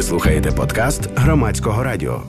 Ви слухаєте подкаст Громадського радіо.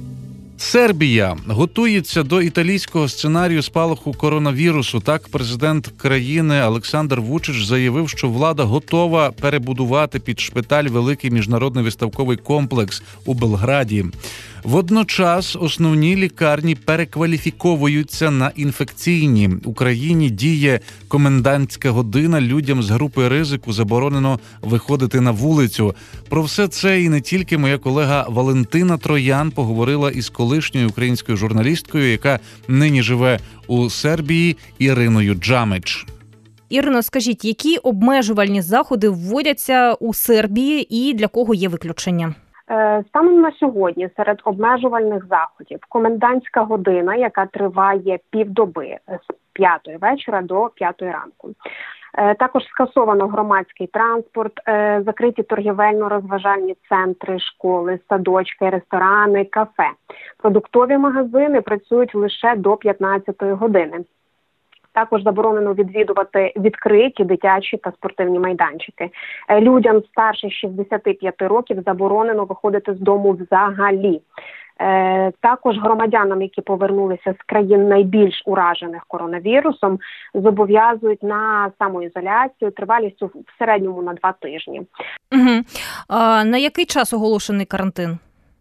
Сербія готується до італійського сценарію спалаху коронавірусу. Так, президент країни Олександр Вучич заявив, що влада готова перебудувати під шпиталь великий міжнародний виставковий комплекс у Белграді. Водночас основні лікарні перекваліфіковуються на інфекційні. В Україні діє комендантська година. Людям з групи ризику заборонено виходити на вулицю. Про все це і не тільки моя колега Валентина Троян поговорила із колишньою українською журналісткою, яка нині живе у Сербії, Іриною Джамич. Ірино, скажіть, які обмежувальні заходи вводяться у Сербії і для кого є виключення? Станом на сьогодні серед обмежувальних заходів комендантська година, яка триває півдоби з 5 вечора до 5 ранку. Також скасовано громадський транспорт, закриті торгівельно-розважальні центри, школи, садочки, ресторани, кафе. Продуктові магазини працюють лише до 15 години. Також заборонено відвідувати відкриті дитячі та спортивні майданчики. Людям старше 65 років заборонено виходити з дому взагалі. Також громадянам, які повернулися з країн найбільш уражених коронавірусом, зобов'язують на самоізоляцію тривалістю в середньому на 2 тижні. Угу. А на який час оголошений карантин?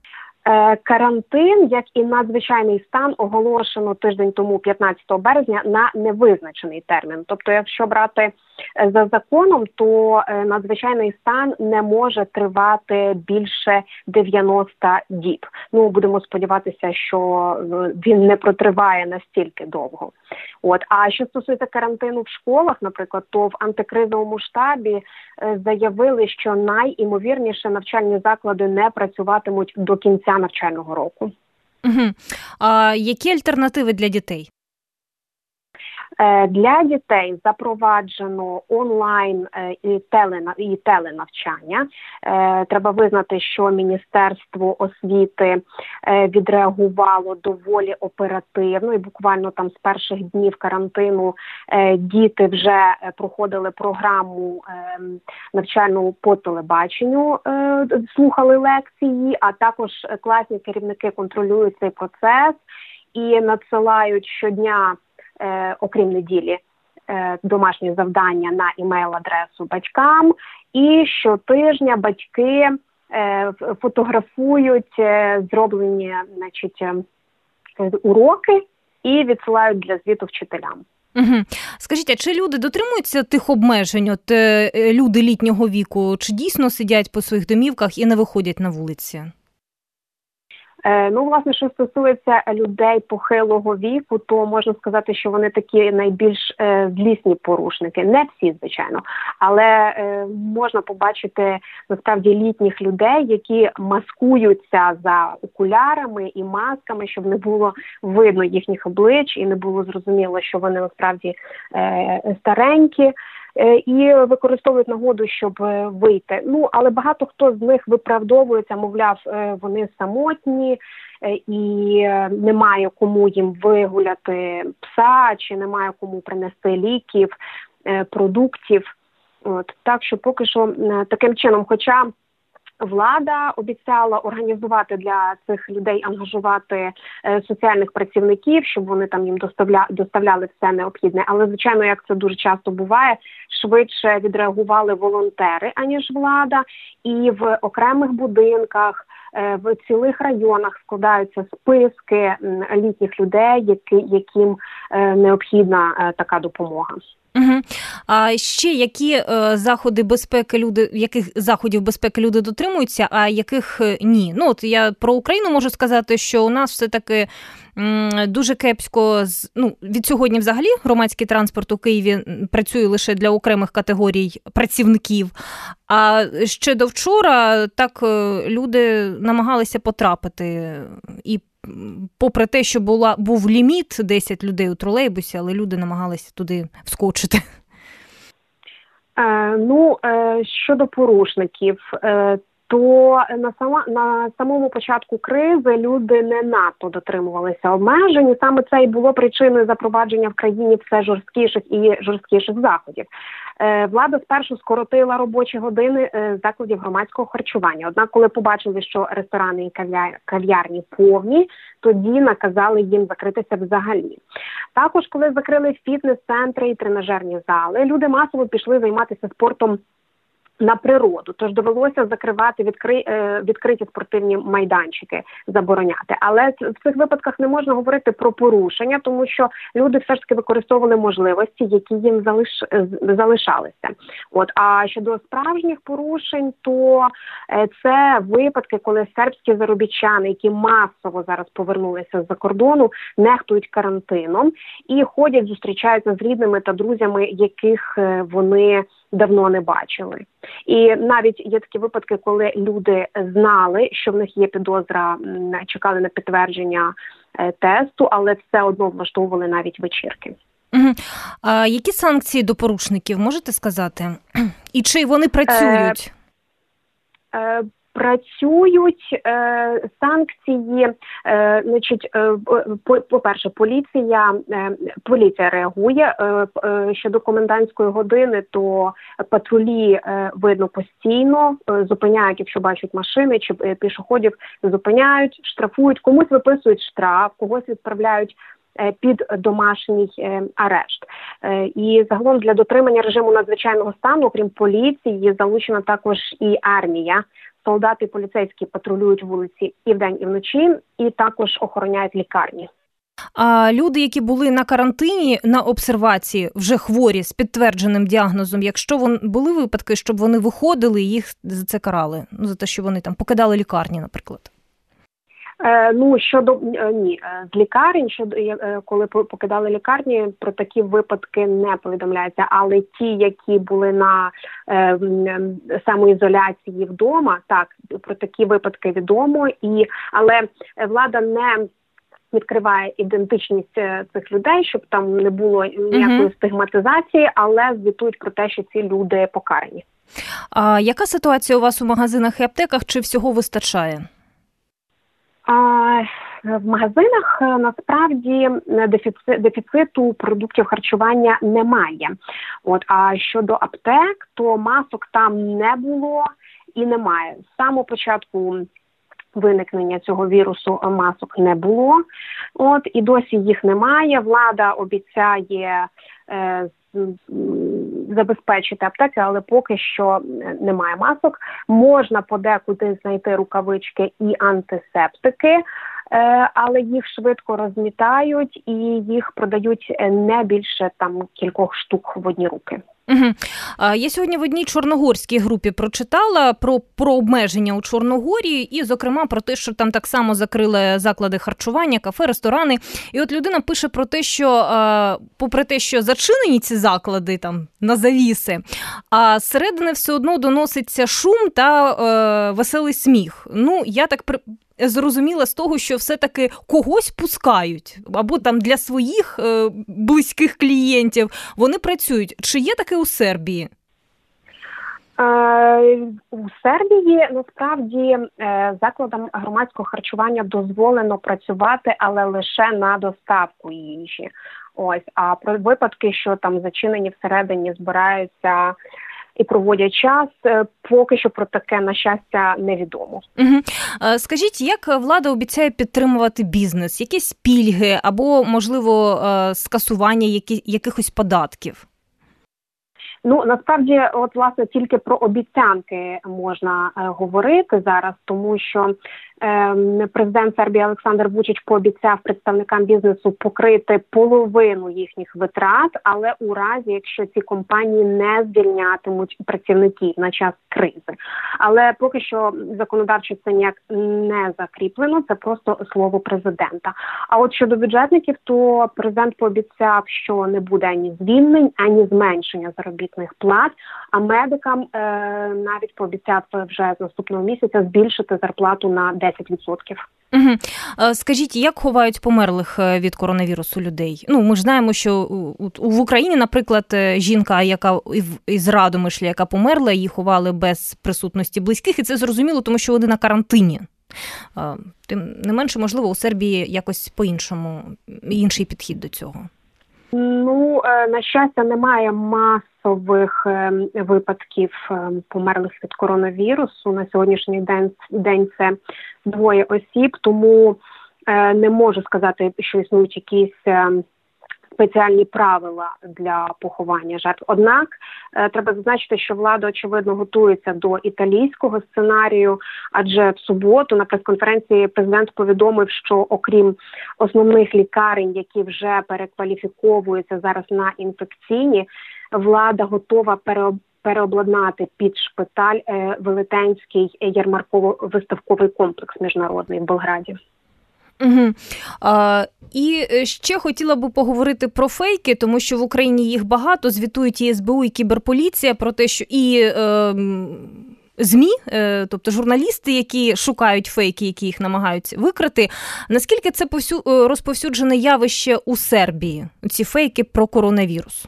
Карантин, як і надзвичайний стан, оголошено тиждень тому, 15 березня, на невизначений термін. Тобто, якщо брати за законом, то надзвичайний стан не може тривати більше 90 діб. Будемо сподіватися, що він не протриває настільки довго. А що стосується карантину в школах, наприклад, то в антикризовому штабі заявили, що найімовірніше навчальні заклади не працюватимуть до кінця навчального року. Угу. А які альтернативи для дітей? Для дітей запроваджено онлайн і теленавчання. Треба визнати, що Міністерство освіти відреагувало доволі оперативно і буквально там з перших днів карантину діти вже проходили програму навчальну по телебаченню, слухали лекції, а також класні керівники контролюють цей процес і надсилають щодня, окрім неділі, домашні завдання на імейл-адресу батькам. І щотижня батьки фотографують зроблені, уроки і відсилають для звіту вчителям. Угу. Скажіть, а чи люди дотримуються тих обмежень, люди літнього віку, чи дійсно сидять по своїх домівках і не виходять на вулиці? Власне, що стосується людей похилого віку, то можна сказати, що вони такі найбільш злісні порушники. Не всі, звичайно, але можна побачити, насправді, літніх людей, які маскуються за окулярами і масками, щоб не було видно їхніх облич і не було зрозуміло, що вони насправді старенькі. І використовують нагоду, щоб вийти. Але багато хто з них виправдовується, мовляв, вони самотні і немає кому їм вигуляти пса, чи немає кому принести ліків, продуктів. Так що поки що таким чином, хоча влада обіцяла організувати для цих людей, ангажувати соціальних працівників, щоб вони там їм доставляли все необхідне. Але, звичайно, як це дуже часто буває, швидше відреагували волонтери, аніж влада. І в окремих будинках, в цілих районах складаються списки літніх людей, яким необхідна така допомога. Угу. А ще які заходи безпеки яких заходів безпеки люди дотримуються, а яких ні? Я про Україну можу сказати, що у нас все-таки дуже кепсько, від сьогодні взагалі громадський транспорт у Києві працює лише для окремих категорій працівників, а ще до вчора так люди намагалися потрапити і попри те, що був ліміт 10 людей у тролейбусі, але люди намагалися туди вскочити. Щодо порушників, то на самому початку кризи люди не надто дотримувалися обмежень. Саме це і було причиною запровадження в країні все жорсткіших і жорсткіших заходів. Влада спершу скоротила робочі години закладів громадського харчування. Однак, коли побачили, що ресторани і кав'ярні повні, тоді наказали їм закритися взагалі. Також, коли закрили фітнес-центри і тренажерні зали, люди масово пішли займатися спортом на природу, тож довелося закривати відкриті спортивні майданчики, забороняти. Але в цих випадках не можна говорити про порушення, тому що люди все ж таки використовували можливості, які їм залишалися. А щодо справжніх порушень, то це випадки, коли сербські заробітчани, які масово зараз повернулися з-за кордону, нехтують карантином і ходять, зустрічаються з рідними та друзями, яких вони давно не бачили. І навіть є такі випадки, коли люди знали, що в них є підозра, чекали на підтвердження тесту, але все одно влаштовували навіть вечірки. А які санкції до порушників, можете сказати? І чи вони працюють? Працюють санкції, по-перше, поліція реагує. Щодо комендантської години, то патрулі видно постійно, зупиняють, якщо бачать машини чи пішоходів, зупиняють, штрафують, комусь виписують штраф, когось відправляють під домашній арешт. І загалом для дотримання режиму надзвичайного стану, окрім поліції, залучена також і армія. Солдати і поліцейські патрулюють вулиці і вдень, і вночі, і також охороняють лікарні. А люди, які були на карантині, на обсервації, вже хворі з підтвердженим діагнозом, якщо були випадки, щоб вони виходили і їх за це карали? За те, що вони там покидали лікарні, наприклад? З лікарень, коли покидали лікарні, про такі випадки не повідомляється. Але ті, які були на самоізоляції вдома, так, про такі випадки відомо. Але влада не відкриває ідентичність цих людей, щоб там не було ніякої стигматизації, але звітують про те, що ці люди покарані. А яка ситуація у вас у магазинах і аптеках? Чи всього вистачає? В магазинах насправді дефіциту продуктів харчування немає. А щодо аптек, то масок там не було і немає. З самого початку виникнення цього вірусу масок не було. І досі їх немає. Влада обіцяє забезпечити аптеки, але поки що немає масок. Можна подекуди знайти рукавички і антисептики, але їх швидко розмітають і їх продають не більше кількох штук в одні руки. Я сьогодні в одній чорногорській групі прочитала про обмеження у Чорногорії і, зокрема, про те, що там так само закрили заклади харчування, кафе, ресторани. І от людина пише про те, що попри те, що зачинені ці заклади там на завіси, а зсередини все одно доноситься шум та веселий сміх. Я так зрозуміла з того, що все-таки когось пускають, або там для своїх близьких клієнтів вони працюють. Чи є таке у Сербії? У Сербії, насправді, закладам громадського харчування дозволено працювати, але лише на доставку їжі. А про випадки, що там зачинені всередині, збираються і проводять час, поки що про таке, на щастя, невідомо. Скажіть, як влада обіцяє підтримувати бізнес? Якісь пільги або, можливо, скасування якихось податків? Насправді, власне, тільки про обіцянки можна говорити зараз, тому що президент Сербії Олександр Вучич пообіцяв представникам бізнесу покрити половину їхніх витрат, але у разі, якщо ці компанії не звільнятимуть працівників на час кризи. Але поки що законодавчо це ніяк не закріплено, це просто слово президента. А от щодо бюджетників, то президент пообіцяв, що не буде ані звільнень, ані зменшення заробітних плат, а медикам навіть пообіцяв вже з наступного місяця збільшити зарплату на 10%. Угу. Скажіть, як ховають померлих від коронавірусу людей? Ну, ми ж знаємо, що в Україні, наприклад, жінка, яка із Радомишля, яка померла, її ховали без присутності близьких, і це зрозуміло, тому що вони на карантині. Тим не менше, можливо, у Сербії якось по-іншому, інший підхід до цього. Ну, на щастя, немає масових випадків померлих від коронавірусу. На сьогоднішній день це 2 осіб, тому не можу сказати, що існують якісь спеціальні правила для поховання жертв. Однак, треба зазначити, що влада, очевидно, готується до італійського сценарію, адже в суботу на прес-конференції президент повідомив, що окрім основних лікарень, які вже перекваліфіковуються зараз на інфекційні, влада готова переобладнати під шпиталь велетенський ярмарково-виставковий комплекс міжнародний в Белграді. Угу. І ще хотіла би поговорити про фейки, тому що в Україні їх багато, звітують і СБУ, і кіберполіція про те, що і ЗМІ, тобто журналісти, які шукають фейки, які їх намагаються викрити. Наскільки це розповсюджене явище у Сербії, ці фейки про коронавірус?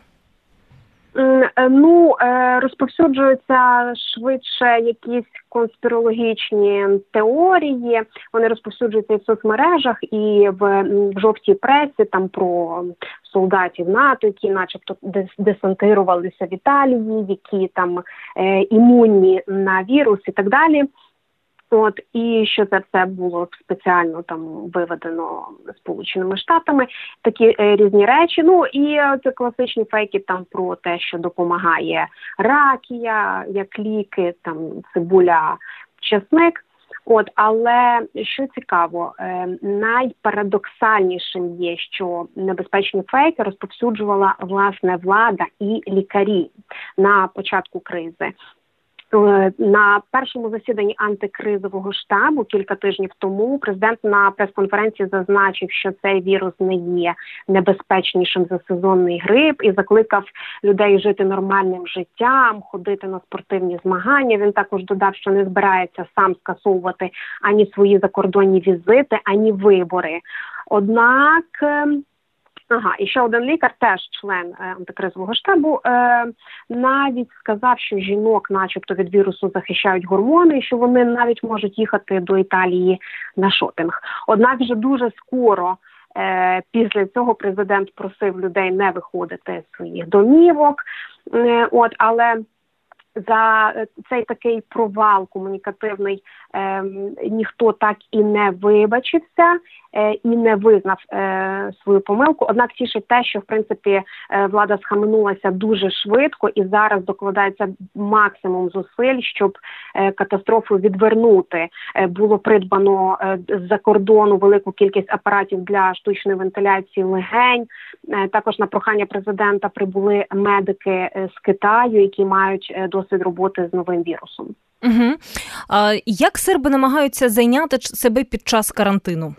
Ну, розповсюджуються швидше якісь конспірологічні теорії, вони розповсюджуються і в соцмережах, і в жовтій пресі, там про солдатів НАТО, які начебто десантирувалися в Італії, які там імунні на вірус і так далі. От, і що це все було спеціально там виведено Сполученими Штатами, такі різні речі. Ну, і це класичні фейки там про те, що допомагає ракія, як ліки, там цибуля, чесник. От, але що цікаво, найпарадоксальнішим є, що небезпечні фейки розповсюджувала власне влада і лікарі на початку кризи. На першому засіданні антикризового штабу кілька тижнів тому президент на прес-конференції зазначив, що цей вірус не є небезпечнішим за сезонний грип і закликав людей жити нормальним життям, ходити на спортивні змагання. Він також додав, що не збирається сам скасовувати ані свої закордонні візити, ані вибори. Однак... і ще один лікар, теж член антикризового штабу, навіть сказав, що жінок начебто від вірусу захищають гормони, і що вони навіть можуть їхати до Італії на шопінг. Однак вже дуже скоро після цього президент просив людей не виходити з своїх домівок. Але за цей такий провал комунікативний ніхто так і не вибачився і не визнав свою помилку. Однак тішить те, що, в принципі, влада схаменулася дуже швидко і зараз докладається максимум зусиль, щоб катастрофу відвернути. Було придбано з-за кордону велику кількість апаратів для штучної вентиляції легень. Також на прохання президента прибули медики з Китаю, які мають досвід роботи з новим вірусом. Угу. Як серби намагаються зайняти себе під час карантину?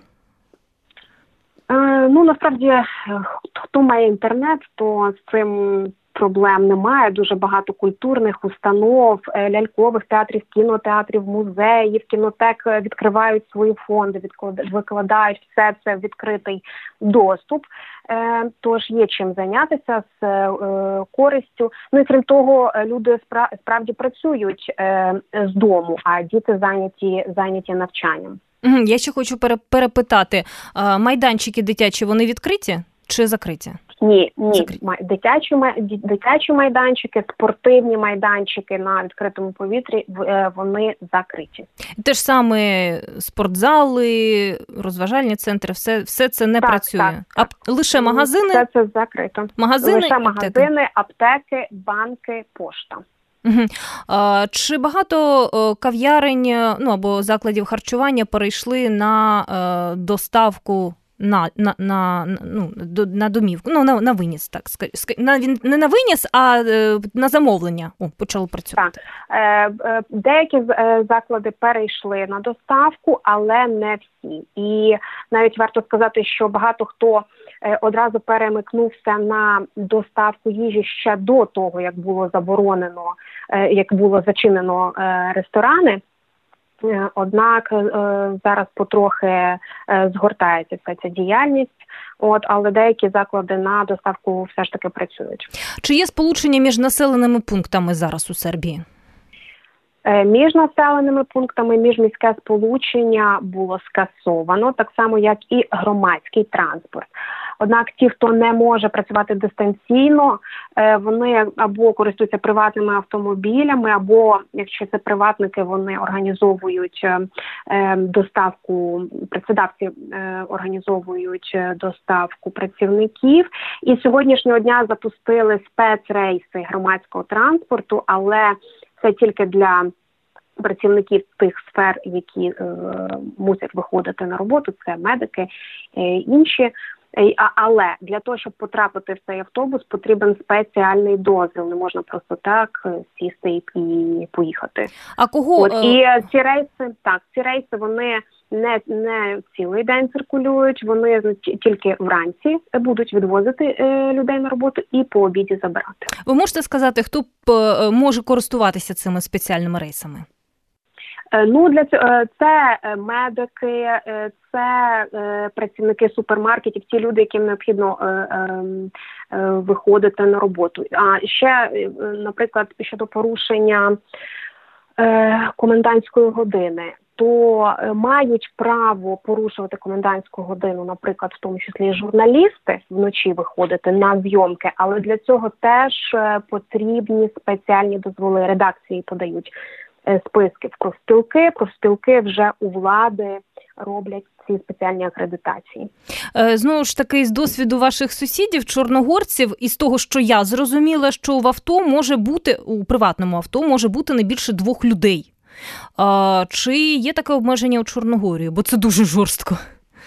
Насправді, хто має інтернет, то з цим проблем немає. Дуже багато культурних установ, лялькових театрів, кінотеатрів, музеїв, кінотек відкривають свої фонди, викладають все це в відкритий доступ. Тож є чим зайнятися з користю. Ну і крім того, люди справді працюють з дому, а діти зайняті навчанням. Я ще хочу перепитати, майданчики дитячі, вони відкриті чи закриті? Ні. Дитячі майданчики, спортивні майданчики на відкритому повітрі, вони закриті. Те ж саме спортзали, розважальні центри, все це не працює? Так. Лише магазини? Все це закрито. Лише магазини, аптеки, банки, пошта. Угу. Чи багато кав'ярень, або закладів харчування перейшли на доставку на домівку, на виніс, так не на виніс, а на замовлення почали працювати? Так. Деякі заклади перейшли на доставку, але не всі. І навіть варто сказати, що багато хто одразу перемикнувся на доставку їжі ще до того, як було заборонено, як було зачинено ресторани. Однак зараз потрохи згортається вся ця діяльність, але деякі заклади на доставку все ж таки працюють. Чи є сполучення між населеними пунктами зараз у Сербії? Між населеними пунктами міжміське сполучення було скасовано, так само як і громадський транспорт. Однак ті, хто не може працювати дистанційно, вони або користуються приватними автомобілями, або, якщо це приватники, вони організовують доставку, працедавці організовують доставку працівників. І з сьогоднішнього дня запустили спецрейси громадського транспорту, але це тільки для працівників тих сфер, які мусять виходити на роботу, це медики, інші. Але для того, щоб потрапити в цей автобус, потрібен спеціальний дозвіл. Не можна просто так сісти і поїхати. А кого? І ці рейси, вони не цілий день циркулюють, вони тільки вранці будуть відвозити людей на роботу і по обіді забирати. Ви можете сказати, хто може користуватися цими спеціальними рейсами? Для цього це медики, це працівники супермаркетів, ті люди, яким необхідно виходити на роботу. А ще, наприклад, щодо порушення комендантської години, то мають право порушувати комендантську годину, наприклад, в тому числі журналісти, вночі виходити на зйомки, але для цього теж потрібні спеціальні дозволи. Редакції подають списки в профспілки. Профспілки вже у влади роблять ці спеціальні акредитації. Знову ж таки, з досвіду ваших сусідів, чорногорців, і з того, що я зрозуміла, що в авто може бути, у приватному авто може бути не більше 2 людей. Чи є таке обмеження у Чорногорії? Бо це дуже жорстко.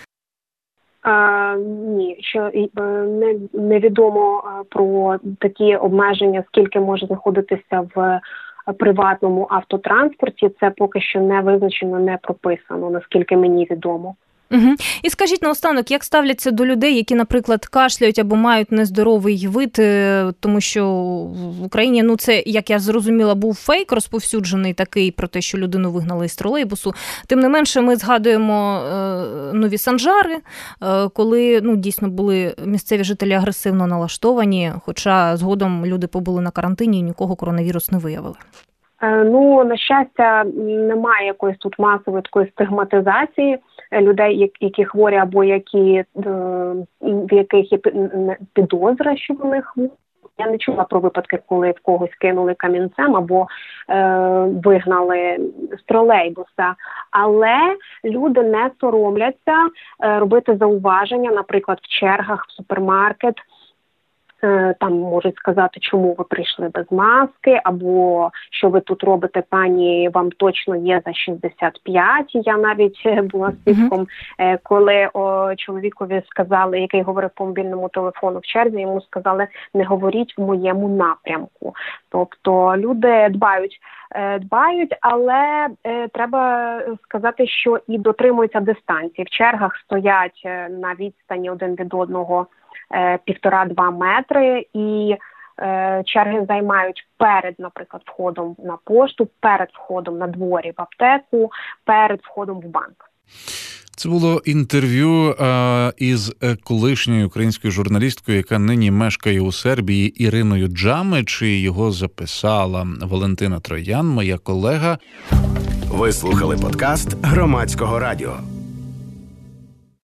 Ні, що невідомо про такі обмеження, скільки може знаходитися в приватному автотранспорті. Це поки що не визначено, не прописано, наскільки мені відомо. Угу. І скажіть наостанок, як ставляться до людей, які, наприклад, кашляють або мають нездоровий вид, тому що в Україні, це, як я зрозуміла, був фейк розповсюджений такий про те, що людину вигнали із тролейбусу. Тим не менше, ми згадуємо Нові Санжари, коли, дійсно були місцеві жителі агресивно налаштовані, хоча згодом люди побули на карантині і нікого коронавірус не виявили. На щастя, немає якоїсь тут масової такої стигматизації людей, які хворі або в яких є підозра, що вони хворі. Я не чула про випадки, коли в когось кинули камінцем або вигнали з тролейбуса. Але люди не соромляться робити зауваження, наприклад, в чергах в супермаркет. Там можуть сказати, чому ви прийшли без маски, або що ви тут робите, пані, вам точно є за 65. Я навіть була свідком, коли чоловікові сказали, який говорив по мобільному телефону в черзі, йому сказали, не говоріть в моєму напрямку. Тобто люди дбають, але треба сказати, що і дотримуються дистанції. В чергах стоять на відстані один від одного 1,5-2 метри, і черги займають перед, наприклад, входом на пошту, перед входом на дворі в аптеку, перед входом в банк. Це було інтерв'ю із колишньою українською журналісткою, яка нині мешкає у Сербії, Іриною Джамич, і його записала Валентина Троян, моя колега. Ви слухали подкаст Громадського радіо.